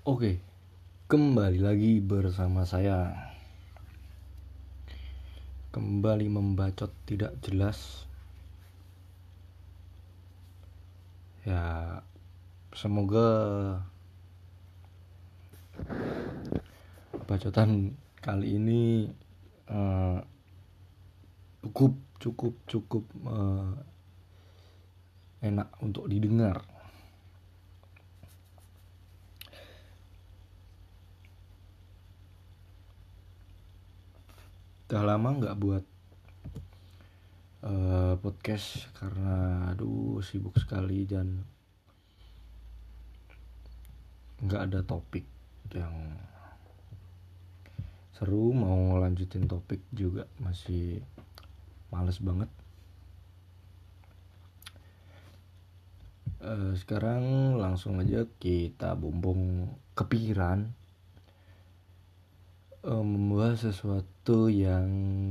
Oke, kembali lagi bersama saya. Kembali membacot tidak jelas. Ya, semoga bacotan kali ini eh, cukup enak untuk didengar. Udah lama nggak buat podcast karena sibuk sekali dan nggak ada topik yang seru. Mau lanjutin topik juga masih males banget. Sekarang langsung aja kita bumbung kepikiran membahas sesuatu yang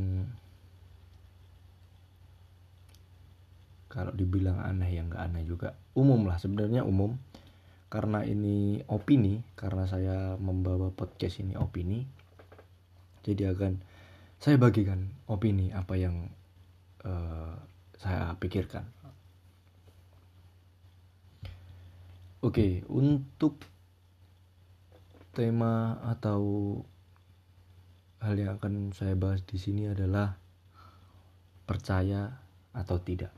kalau dibilang aneh ya nggak aneh juga, umum lah, sebenarnya umum. Karena ini opini, karena saya membawa podcast ini opini, jadi akan saya bagikan opini apa yang saya pikirkan. Oke, untuk tema atau hal yang akan saya bahas di sini adalah percaya atau tidak.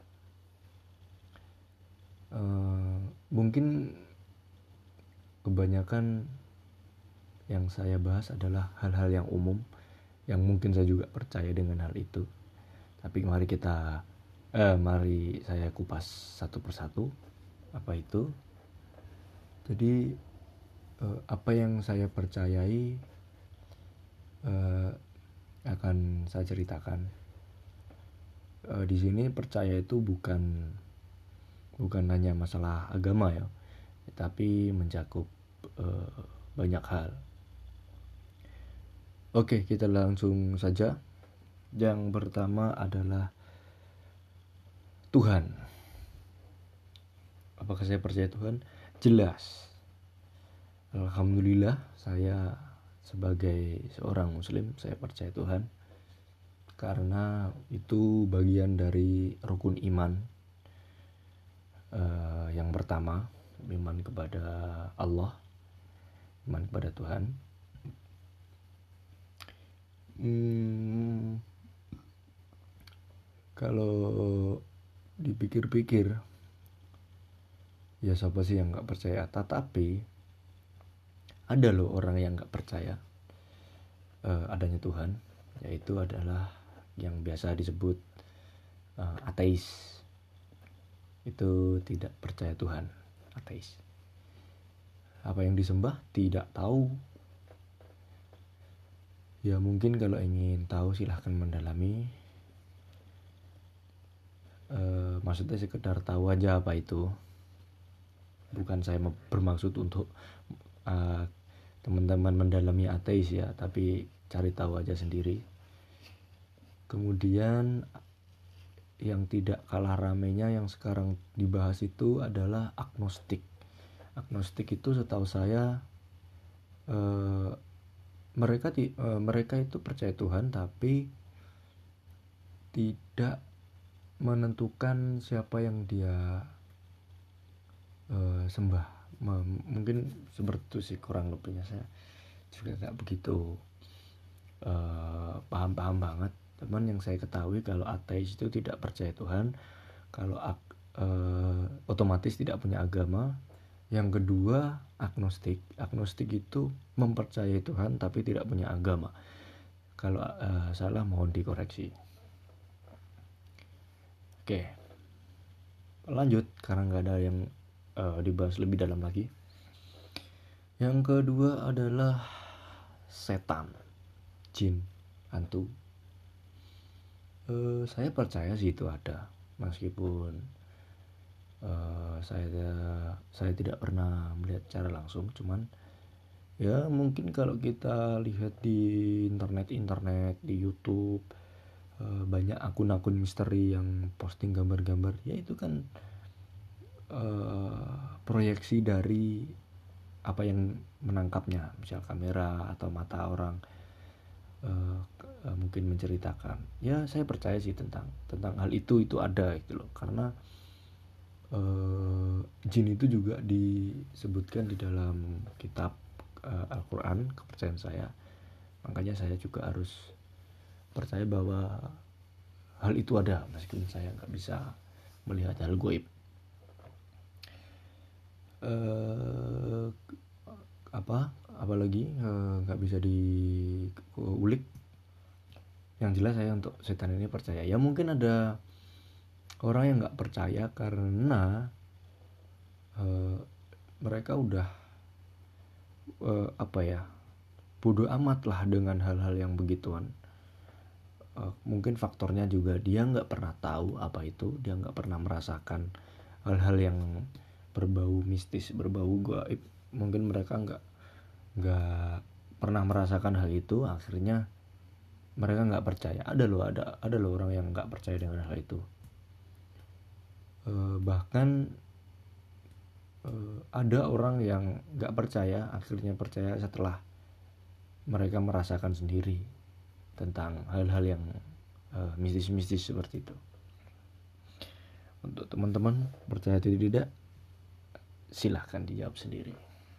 Mungkin kebanyakan yang saya bahas adalah hal-hal yang umum, yang mungkin saya juga percaya dengan hal itu. Tapi mari saya kupas satu persatu apa itu. Jadi apa yang saya percayai akan saya ceritakan. Di sini percaya itu bukan hanya masalah agama ya, tapi mencakup banyak hal. Oke, kita langsung saja. Yang pertama adalah Tuhan. Apakah saya percaya Tuhan? Jelas. Alhamdulillah, saya sebagai seorang muslim, saya percaya Tuhan. Karena itu bagian dari rukun iman. Yang pertama, iman kepada Allah, iman kepada Tuhan. Kalau dipikir-pikir, ya siapa sih yang gak percaya? Tetapi ada loh orang yang gak percaya adanya Tuhan, yaitu adalah yang biasa disebut ateis. Itu tidak percaya Tuhan, ateis. Apa yang disembah tidak tahu. Ya mungkin kalau ingin tahu silahkan mendalami. Maksudnya sekedar tahu aja apa itu. Bukan saya bermaksud untuk teman-teman mendalami ateis ya, tapi cari tahu aja sendiri. Kemudian yang tidak kalah ramainya yang sekarang dibahas itu adalah agnostik. Agnostik itu setahu saya mereka itu percaya Tuhan tapi tidak menentukan siapa yang dia sembah. Mungkin seperti itu sih kurang lebihnya. Saya juga gak begitu paham banget. Teman yang saya ketahui kalau ateis itu tidak percaya Tuhan, kalau otomatis tidak punya agama. Yang kedua agnostik. Agnostik itu mempercayai Tuhan tapi tidak punya agama. Kalau salah mohon dikoreksi. Oke, lanjut karena nggak ada yang dibahas lebih dalam lagi. Yang kedua adalah setan, jin, hantu. Saya percaya sih itu ada, meskipun saya tidak pernah melihat secara langsung. Cuman ya mungkin kalau kita lihat di internet di YouTube, banyak akun-akun misteri yang posting gambar-gambar, ya itu kan proyeksi dari apa yang menangkapnya, misal kamera atau mata orang mungkin menceritakan. Ya saya percaya sih tentang hal itu ada gitu loh, karena jin itu juga disebutkan di dalam kitab Al-Quran, kepercayaan saya. Makanya saya juga harus percaya bahwa hal itu ada meskipun saya nggak bisa melihat hal goib. Apalagi nggak bisa diulik. Yang jelas saya untuk setan ini percaya. Ya mungkin ada orang yang nggak percaya karena mereka udah bodoh amat lah dengan hal-hal yang begituan. Mungkin faktornya juga dia nggak pernah tahu apa itu, dia nggak pernah merasakan hal-hal yang berbau mistis, berbau gaib. Mungkin mereka nggak pernah merasakan hal itu, akhirnya mereka nggak percaya. Ada loh orang yang nggak percaya dengan hal itu. Bahkan ada orang yang nggak percaya, akhirnya percaya setelah mereka merasakan sendiri tentang hal-hal yang mistis-mistis seperti itu. Untuk teman-teman percaya atau tidak, silahkan dijawab sendiri.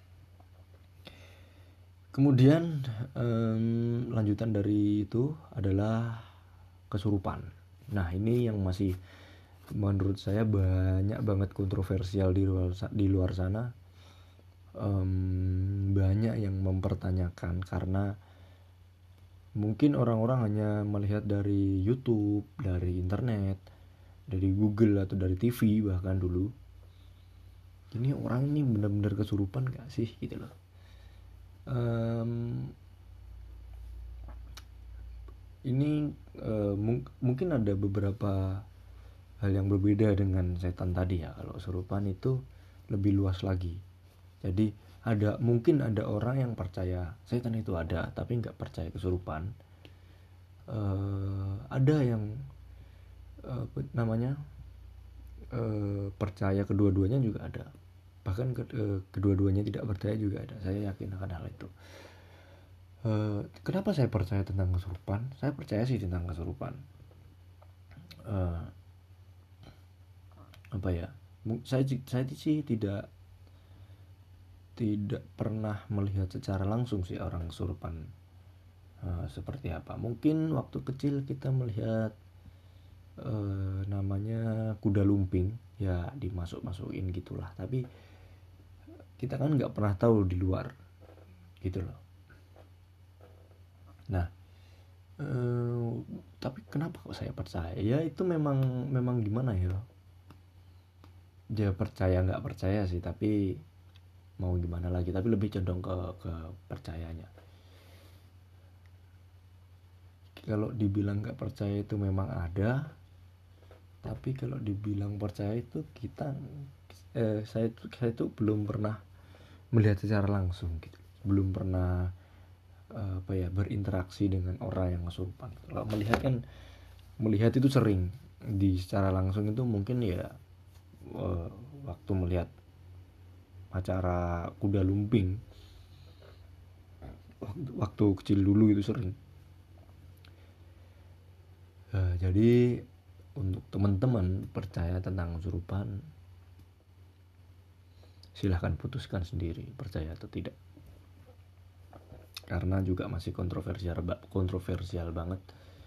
Kemudian lanjutan dari itu adalah kesurupan. Nah ini yang masih menurut saya banyak banget kontroversial di luar sana. Banyak yang mempertanyakan karena mungkin orang-orang hanya melihat dari YouTube, dari internet, dari Google atau dari TV bahkan dulu. Ini orang ini benar-benar kesurupan gak sih gitu loh. Ini mungkin ada beberapa hal yang berbeda dengan setan tadi ya. Kalau kesurupan itu lebih luas lagi. Jadi mungkin ada orang yang percaya setan itu ada tapi nggak percaya kesurupan. Ada yang percaya kedua-duanya juga ada. Bahkan kedua-duanya tidak percaya juga ada. Saya yakin akan hal itu. Kenapa saya percaya tentang kesurupan? Saya percaya sih tentang kesurupan. Saya sih tidak pernah melihat secara langsung sih orang kesurupan seperti apa. Mungkin waktu kecil kita melihat namanya kuda lumping, ya dimasuk-masukin gitulah. Tapi kita kan nggak pernah tahu di luar gitu loh. Nah, tapi kenapa kok saya percaya? Ya itu memang gimana ya? Dia percaya nggak percaya sih, tapi mau gimana lagi? Tapi lebih condong ke percayanya. Kalau dibilang nggak percaya itu memang ada, tapi kalau dibilang percaya itu saya itu belum pernah melihat secara langsung gitu, belum pernah berinteraksi dengan orang yang kesurupan. Kalau melihat itu sering, di secara langsung itu mungkin ya waktu melihat acara kuda lumping waktu kecil dulu itu sering. Jadi untuk teman-teman percaya tentang kesurupan, silahkan putuskan sendiri percaya atau tidak, karena juga masih kontroversial banget.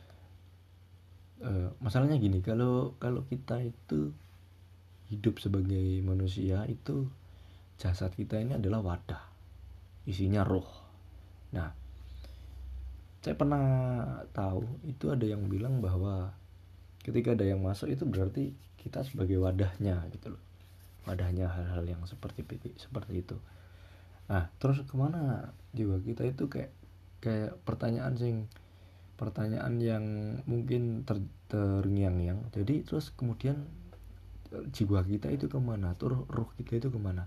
Masalahnya gini, kalau kita itu hidup sebagai manusia, itu jasad kita ini adalah wadah, isinya roh. Nah, saya pernah tahu itu ada yang bilang bahwa ketika ada yang masuk itu berarti kita sebagai wadahnya gitu loh, wadahnya hal-hal yang seperti itu. Nah, terus kemana jiwa kita itu, kayak pertanyaan yang mungkin terngiang-ngiang. Jadi terus kemudian jiwa kita itu kemana, terus ruh kita itu kemana?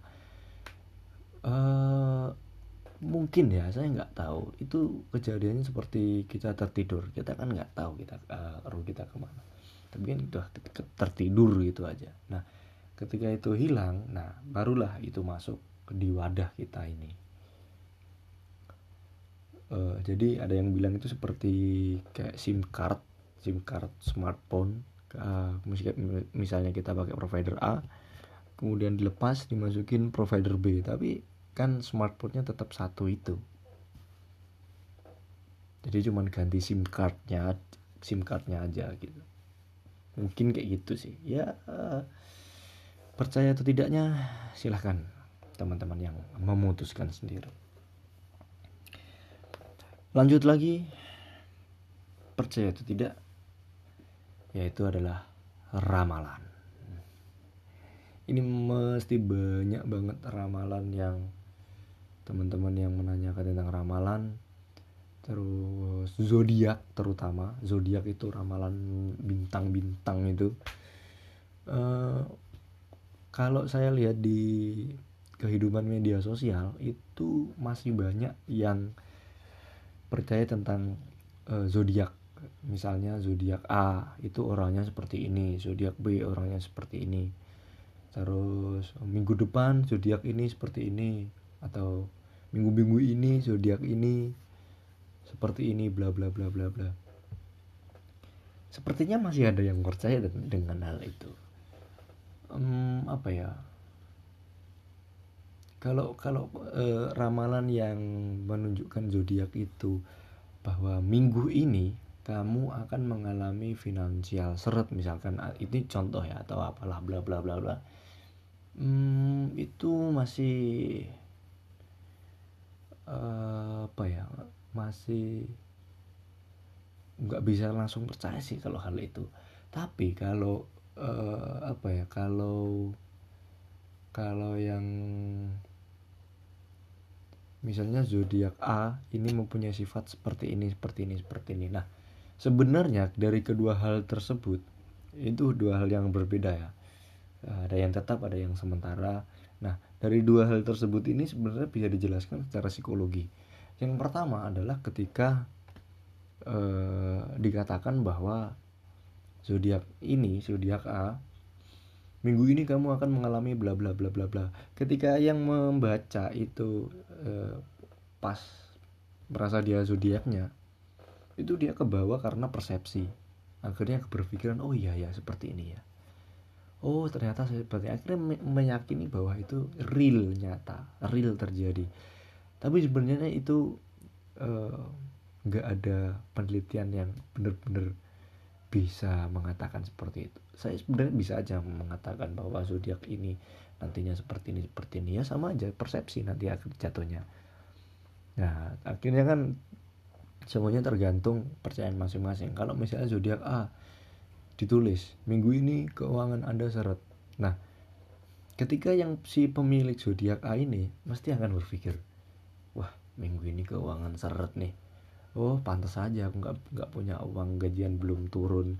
Mungkin ya, saya nggak tahu. Itu kejadiannya seperti kita tertidur, kita kan nggak tahu kita ruh kita kemana, tapi kan udah tertidur gitu aja. Nah ketika itu hilang, nah barulah itu masuk di wadah kita ini. Jadi ada yang bilang itu seperti kayak SIM card smartphone. Misalnya kita pakai provider A, kemudian dilepas dimasukin provider B, tapi kan smartphone-nya tetap satu itu. Jadi cuman ganti SIM cardnya aja gitu. Mungkin kayak gitu sih ya. Percaya atau tidaknya silahkan teman-teman yang memutuskan sendiri. Lanjut lagi, percaya atau tidak, yaitu adalah ramalan. Ini mesti banyak banget ramalan yang teman-teman yang menanyakan tentang ramalan. Terus zodiak, terutama zodiak itu ramalan bintang-bintang itu. Kalau saya lihat di kehidupan media sosial itu masih banyak yang percaya tentang zodiak. Misalnya zodiak A itu orangnya seperti ini, zodiak B orangnya seperti ini. Terus minggu depan zodiak ini seperti ini, atau minggu-minggu ini zodiak ini seperti ini, bla bla bla bla bla. Sepertinya masih ada yang percaya dengan hal itu. Apa ya? Kalau ramalan yang menunjukkan zodiak itu bahwa minggu ini kamu akan mengalami finansial seret, misalkan ini contoh ya, atau apalah bla bla bla bla. Itu masih masih nggak bisa langsung percaya sih kalau hal itu. Tapi kalau kalau yang misalnya zodiak A ini mempunyai sifat seperti ini. Nah, sebenarnya dari kedua hal tersebut itu dua hal yang berbeda ya. Ada yang tetap, ada yang sementara. Nah, dari dua hal tersebut ini sebenarnya bisa dijelaskan secara psikologi. Yang pertama adalah ketika dikatakan bahwa zodiak A, minggu ini kamu akan mengalami bla bla bla bla bla. Ketika yang membaca itu pas merasa dia zodiaknya, itu dia kebawa karena persepsi. Akhirnya berpikiran, oh iya ya seperti ini ya. Oh ternyata seperti, akhirnya meyakini bahwa itu real, nyata, real terjadi. Tapi sebenarnya itu nggak ada penelitian yang benar-benar bisa mengatakan seperti itu. Saya sebenarnya bisa aja mengatakan bahwa zodiak ini nantinya seperti ini ya, sama aja persepsi nanti akhir jatuhnya. Nah akhirnya kan semuanya tergantung percayaan masing-masing. Kalau misalnya zodiak A ditulis minggu ini keuangan Anda seret, nah ketika yang si pemilik zodiak A ini mesti akan berpikir, wah minggu ini keuangan seret nih, oh pantas saja aku nggak punya uang, gajian belum turun,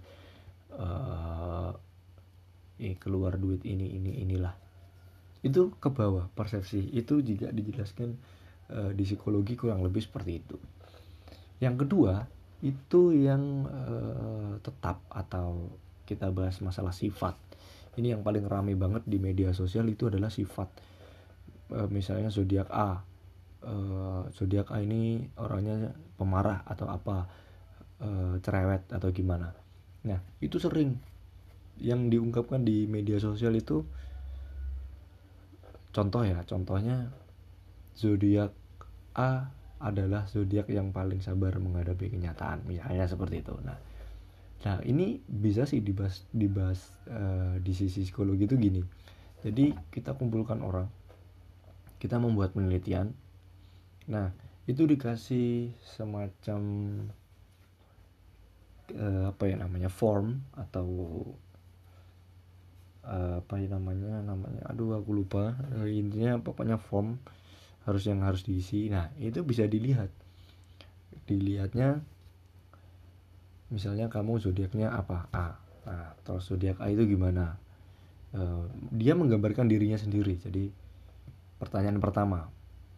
keluar duit inilah. Itu ke bawah persepsi itu jika dijelaskan di psikologi kurang lebih seperti itu. Yang kedua itu yang tetap, atau kita bahas masalah sifat. Ini yang paling ramai banget di media sosial, itu adalah sifat. Misalnya zodiak A, zodiak A ini orangnya pemarah atau apa, cerewet atau gimana. Nah itu sering yang diungkapkan di media sosial itu. Contohnya zodiak A adalah zodiak yang paling sabar menghadapi kenyataan, misalnya seperti itu. Nah ini bisa sih dibahas di sisi psikologi itu gini. Jadi kita kumpulkan orang, kita membuat penelitian. Nah itu dikasih semacam form atau aduh aku lupa, intinya pokoknya form yang harus diisi. Nah itu bisa dilihatnya misalnya kamu zodiaknya apa, A. Nah terus zodiak A itu gimana, dia menggambarkan dirinya sendiri. Jadi pertanyaan pertama,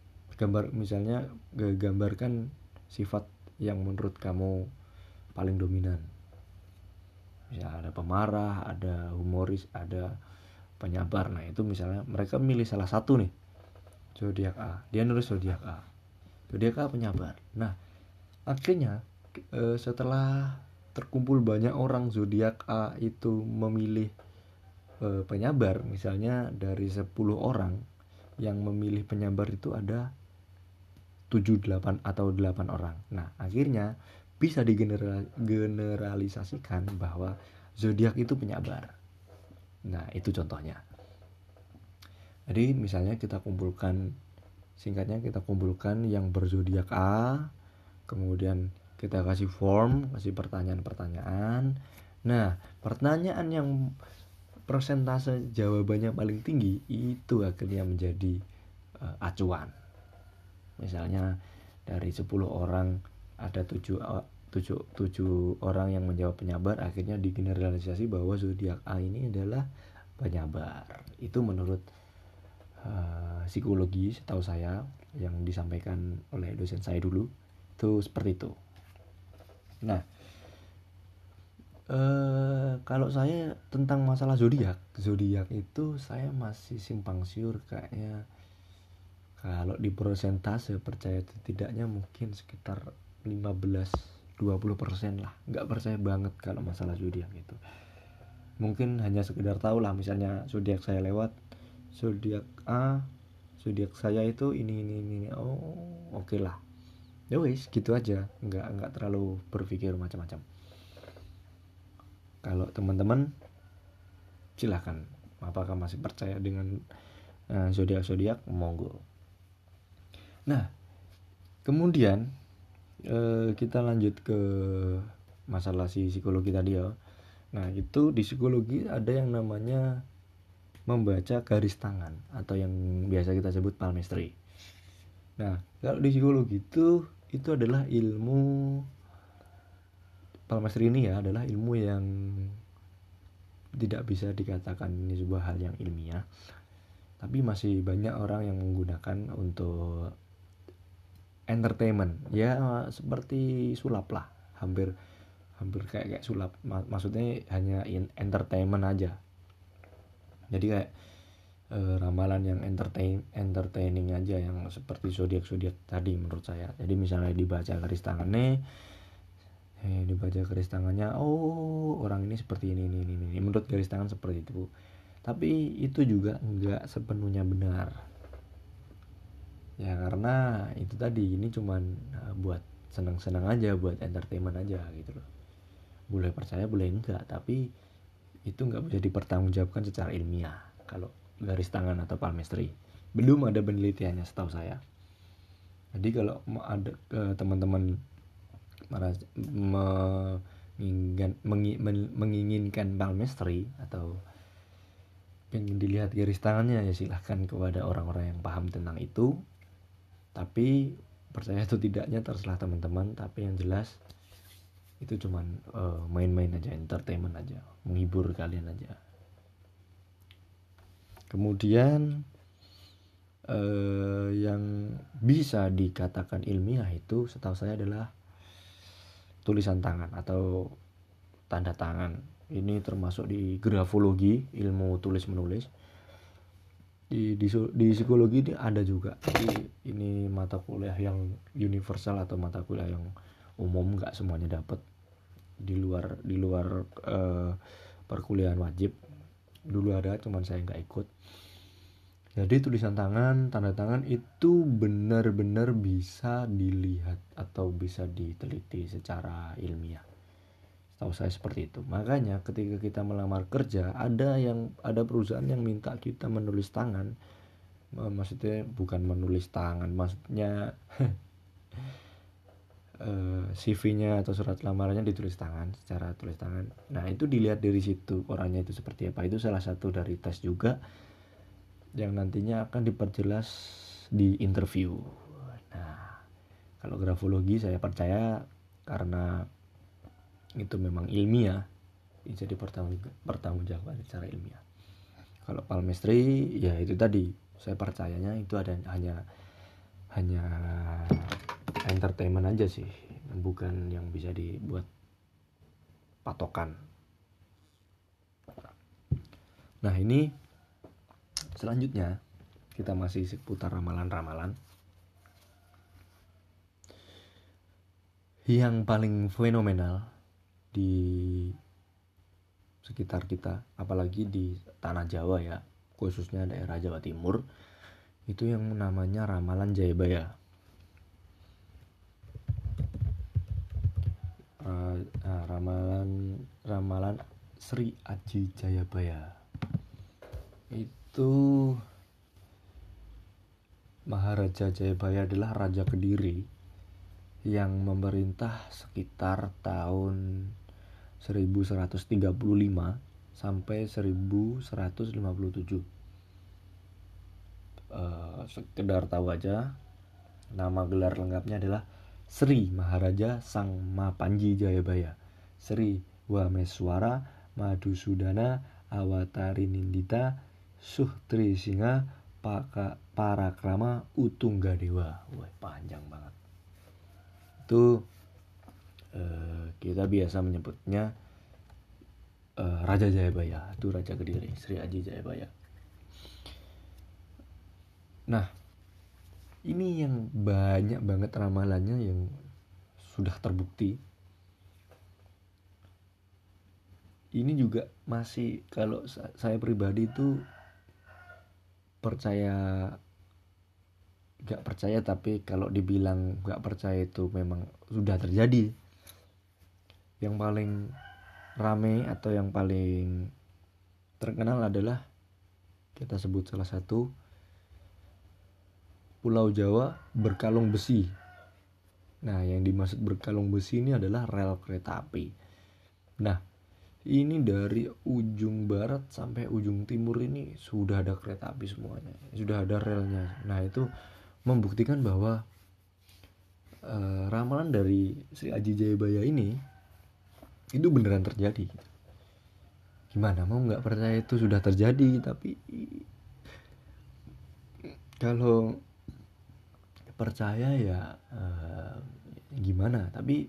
gambarkan sifat yang menurut kamu paling dominan. Misalnya ada pemarah, ada humoris, ada penyabar. Nah itu misalnya mereka milih salah satu nih. zodiak A. Dia nulis zodiak A. Zodiak A penyabar. Nah, akhirnya setelah terkumpul banyak orang zodiak A itu memilih penyabar, misalnya dari 10 orang yang memilih penyabar itu ada 7, 8 atau 8 orang. Nah, akhirnya bisa digeneralisasikan bahwa zodiak itu penyabar. Nah, itu contohnya. Jadi misalnya kita kumpulkan, singkatnya kita kumpulkan yang berzodiak A, kemudian kita kasih form, kasih pertanyaan-pertanyaan. Nah, pertanyaan yang persentase jawabannya paling tinggi itu akhirnya menjadi acuan. Misalnya dari 10 orang ada 7 orang yang menjawab penyabar, akhirnya digeneralisasi bahwa zodiak A ini adalah penyabar. Itu menurut psikologi setahu saya yang disampaikan oleh dosen saya dulu itu seperti itu. Nah, kalau saya tentang masalah zodiak itu saya masih simpang siur kayaknya. Kalau di persentase percaya tidaknya mungkin sekitar 15-20% lah. Nggak percaya banget kalau masalah zodiak itu. Mungkin hanya sekedar tahu lah, misalnya zodiak saya lewat, zodiak A, zodiak saya itu ini. Oh, oke lah. Ya wis, gitu aja. Nggak terlalu berpikir macam-macam. Kalau teman-teman silahkan, apakah masih percaya dengan zodiak-zodiak, monggo. Nah, kemudian kita lanjut ke masalah si psikologi tadi ya. Nah, itu di psikologi ada yang namanya membaca garis tangan atau yang biasa kita sebut palmistry. Nah, kalau di psikologi itu adalah ilmu palmistry ini ya, adalah ilmu yang tidak bisa dikatakan ini sebuah hal yang ilmiah, tapi masih banyak orang yang menggunakan untuk entertainment ya, seperti sulap lah, hampir kayak sulap, maksudnya hanya entertainment aja. Jadi kayak ramalan yang entertaining aja, yang seperti zodiak tadi menurut saya. Jadi misalnya dibaca garis tangannya, oh orang ini seperti ini, menurut garis tangan seperti itu. Tapi itu juga enggak sepenuhnya benar ya, karena itu tadi, ini cuman buat senang-senang aja, buat entertainment aja gitu loh. Boleh percaya boleh enggak, tapi itu enggak bisa dipertanggungjawabkan secara ilmiah. Kalau garis tangan atau palmistry belum ada penelitiannya setahu saya. Jadi kalau ada teman-teman menginginkan palmistry atau pengen dilihat garis tangannya, ya silahkan kepada orang-orang yang paham tentang itu. Tapi percaya atau tidaknya terserah teman-teman. Tapi yang jelas itu cuman main-main aja, entertainment aja, menghibur kalian aja. Kemudian yang bisa dikatakan ilmiah itu setahu saya adalah tulisan tangan atau tanda tangan. Ini termasuk di grafologi, ilmu tulis menulis. Di psikologi ini ada juga. Jadi ini mata kuliah yang universal atau mata kuliah yang umum, nggak semuanya dapat. Di luar perkuliahan wajib dulu ada, cuman saya nggak ikut. Jadi tulisan tangan, tanda tangan itu benar-benar bisa dilihat atau bisa diteliti secara ilmiah. Tahu saya seperti itu. Makanya ketika kita melamar kerja, ada perusahaan yang minta kita menulis tangan. Maksudnya bukan menulis tangan, maksudnya CV-nya atau surat lamarannya ditulis tangan, secara tulis tangan. Nah, itu dilihat dari situ orangnya itu seperti apa. Itu salah satu dari tes juga yang nantinya akan diperjelas di interview. Nah, kalau grafologi saya percaya karena itu memang ilmiah, bisa dipertanggungjawabkan secara ilmiah. Kalau palmistry ya itu tadi, saya percayanya itu hanya entertainment aja sih, bukan yang bisa dibuat patokan. Nah, ini selanjutnya kita masih seputar ramalan-ramalan. Yang paling fenomenal di sekitar kita, apalagi di tanah Jawa ya, khususnya daerah Jawa Timur, itu yang namanya ramalan Jayabaya. Ramalan Sri Aji Jayabaya. Itu Maharaja Jayabaya adalah Raja Kediri yang memerintah sekitar tahun 1135 sampai 1157. Sekedar tahu aja, nama gelar lengkapnya adalah Sri Maharaja Sang Mapanji Jayabaya, Sri Wameswara Madhusudana Awatarinindita Suhtri Singa Parakrama Utunggadewa. Wah, panjang banget. Itu kita biasa menyebutnya Raja Jayabaya, itu Raja Kediri, Sri Aji Jayabaya. Nah, ini yang banyak banget ramalannya yang sudah terbukti. Ini juga masih, kalau saya pribadi itu percaya, gak percaya, tapi kalau dibilang gak percaya itu memang sudah terjadi. Yang paling rame atau yang paling terkenal adalah, kita sebut salah satu, Pulau Jawa berkalung besi. Nah, yang dimaksud berkalung besi ini adalah rel kereta api. Nah, ini dari ujung barat sampai ujung timur ini sudah ada kereta api semuanya, sudah ada relnya. Nah, itu membuktikan bahwa ramalan dari Sri Aji Jayabaya ini itu beneran terjadi. Gimana mau nggak percaya itu sudah terjadi? Tapi kalau percaya ya gimana. Tapi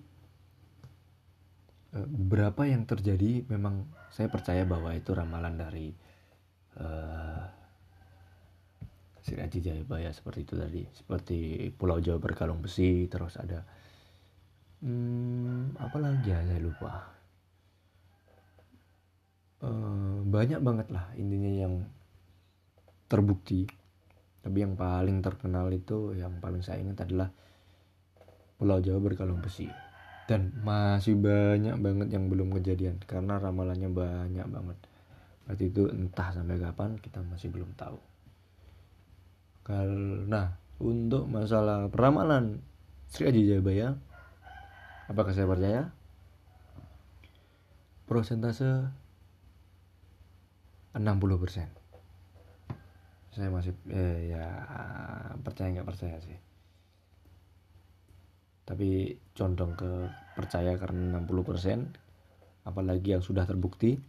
beberapa yang terjadi memang saya percaya bahwa itu ramalan dari Sri Aji Jayabaya, seperti itu tadi, seperti Pulau Jawa berkalung besi. Terus ada apa lagi ya, saya lupa. Banyak banget lah intinya yang terbukti. Tapi yang paling terkenal itu, yang paling saya ingat adalah Pulau Jawa berkalung besi. Dan masih banyak banget yang belum kejadian karena ramalannya banyak banget. Berarti itu entah sampai kapan kita masih belum tahu. Nah, untuk masalah ramalan Sri Aji Jayabaya, apakah saya percaya? Prosentase 60%. Saya masih ya percaya nggak percaya sih. Tapi condong ke percaya karena 60%, apalagi yang sudah terbukti.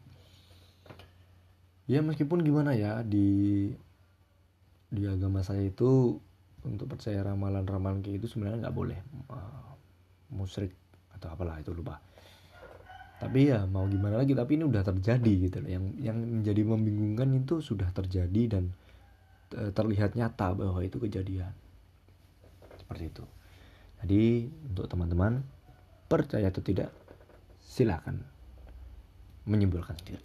Ya meskipun gimana ya, di agama saya itu untuk percaya ramalan-ramalan kayak itu sebenarnya nggak boleh, musyrik atau apalah itu, lupa. Tapi ya mau gimana lagi, tapi ini udah terjadi gitu loh. Yang menjadi membingungkan itu sudah terjadi dan terlihat nyata bahwa itu kejadian. Seperti itu. Jadi untuk teman-teman, percaya atau tidak, silakan menyimpulkan sendiri.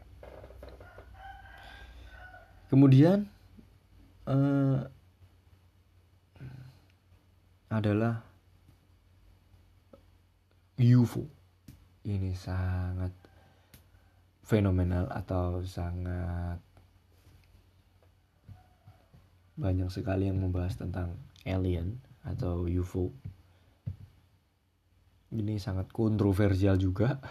Kemudian adalah UFO. Ini sangat fenomenal atau sangat banyak sekali yang membahas tentang alien atau UFO. Ini sangat kontroversial juga.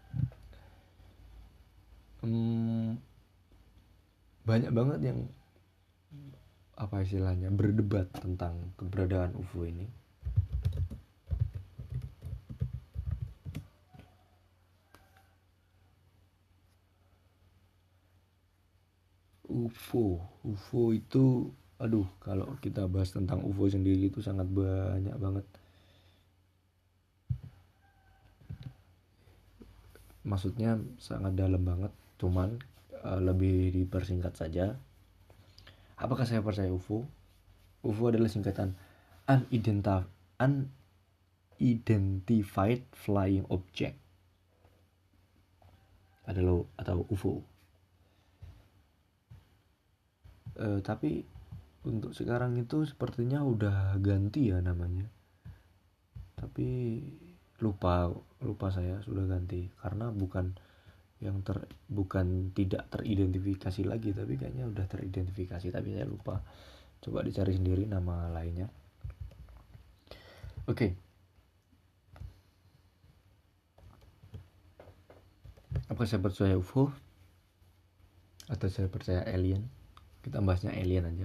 Banyak banget yang apa istilahnya, berdebat tentang keberadaan UFO ini. UFO itu, aduh, kalau kita bahas tentang UFO sendiri itu sangat banyak banget. Maksudnya sangat dalam banget, cuman lebih dipersingkat saja. Apakah saya percaya UFO? UFO adalah singkatan Unidentified Flying Object atau UFO. Tapi untuk sekarang itu sepertinya udah ganti ya namanya. Tapi lupa saya sudah ganti karena bukan tidak teridentifikasi lagi, tapi kayaknya udah teridentifikasi, tapi saya lupa. Coba dicari sendiri nama lainnya. Oke. Apa saya percaya UFO atau saya percaya alien? Kita bahasnya alien aja.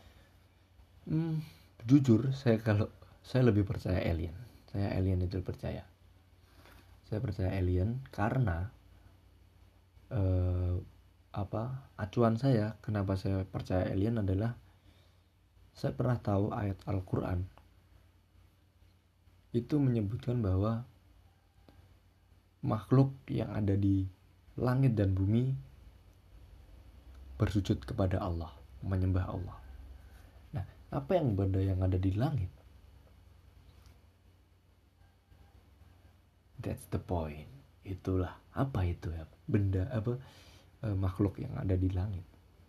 Jujur saya lebih percaya alien. Saya alien itu percaya. Saya percaya alien karena acuan saya kenapa saya percaya alien adalah saya pernah tahu ayat Al-Quran itu menyebutkan bahwa makhluk yang ada di langit dan bumi bersujud kepada Allah, menyembah Allah. Nah, apa yang ada di langit? That's the point. Itulah apa itu ya? Makhluk yang ada di langit.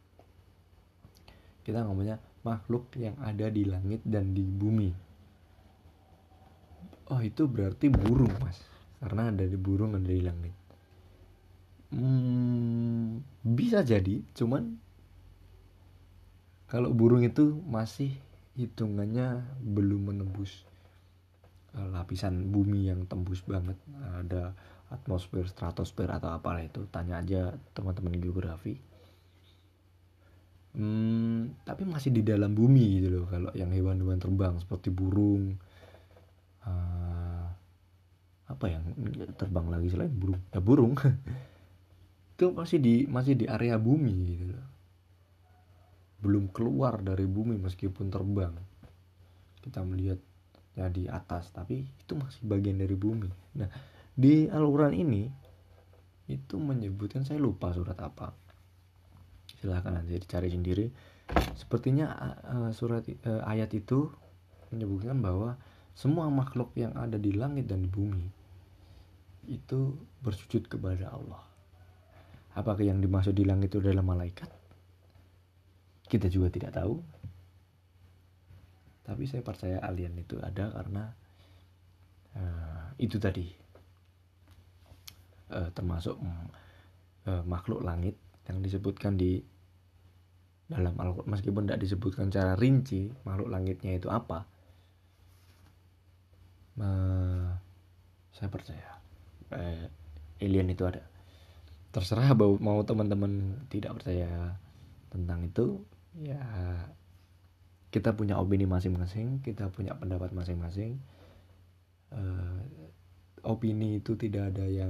Kita ngomongnya makhluk yang ada di langit dan di bumi. Oh, itu berarti burung, Mas. Karena ada di burung ada di langit. Bisa jadi, cuman kalau burung itu masih hitungannya belum menembus lapisan bumi yang tembus banget. Ada atmosfer, stratosfer atau apalah itu. Tanya aja teman-teman geografi. Tapi masih di dalam bumi gitu loh. Kalau yang hewan-hewan terbang seperti burung, apa yang terbang lagi selain burung? Ya burung. Itu masih di area bumi gitu loh. Belum keluar dari bumi meskipun terbang. Kita melihatnya di atas, tapi itu masih bagian dari bumi. Nah, di Al-Quran ini itu menyebutkan, saya lupa surat apa. Silahkan nanti dicari sendiri. Sepertinya ayat itu menyebutkan bahwa semua makhluk yang ada di langit dan di bumi itu bersujud kepada Allah. Apakah yang dimaksud di langit itu adalah malaikat? Kita juga tidak tahu. Tapi saya percaya alien itu ada karena itu tadi termasuk makhluk langit yang disebutkan di dalam Al-Quran. Meskipun tidak disebutkan secara rinci makhluk langitnya itu apa, saya percaya alien itu ada. Terserah mau teman-teman tidak percaya tentang itu, ya kita punya opini masing-masing, kita punya pendapat masing-masing. Opini itu tidak ada yang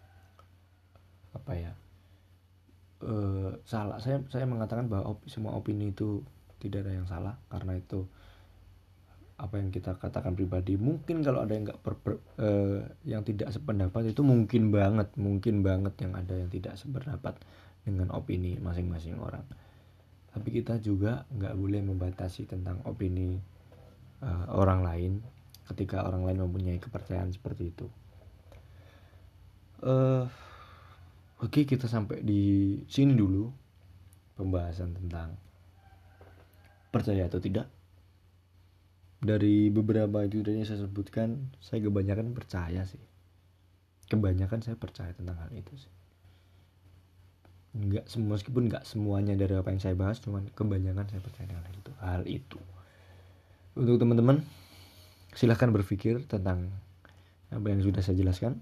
salah. Saya mengatakan bahwa semua opini itu tidak ada yang salah, karena itu apa yang kita katakan pribadi. Mungkin kalau ada yang yang tidak sependapat itu mungkin banget yang ada yang tidak sependapat dengan opini masing-masing orang. Tapi kita juga nggak boleh membatasi tentang opini orang lain ketika orang lain mempunyai kepercayaan seperti itu. Oke, kita sampai di sini dulu pembahasan tentang percaya atau tidak. Dari beberapa itu yang saya sebutkan, saya kebanyakan percaya sih. Kebanyakan saya percaya tentang hal itu sih. Meskipun nggak semuanya dari apa yang saya bahas, cuman kebanyakan saya percaya dengan hal itu. Untuk teman-teman, silahkan berpikir tentang apa yang sudah saya jelaskan.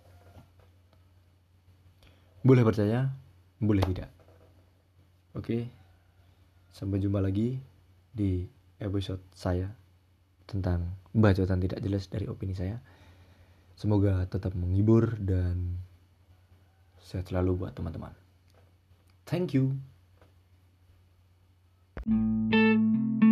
Boleh percaya, boleh tidak. Oke, sampai jumpa lagi di episode saya tentang bacotan tidak jelas dari opini saya. Semoga tetap menghibur dan sehat selalu buat teman-teman. Thank you.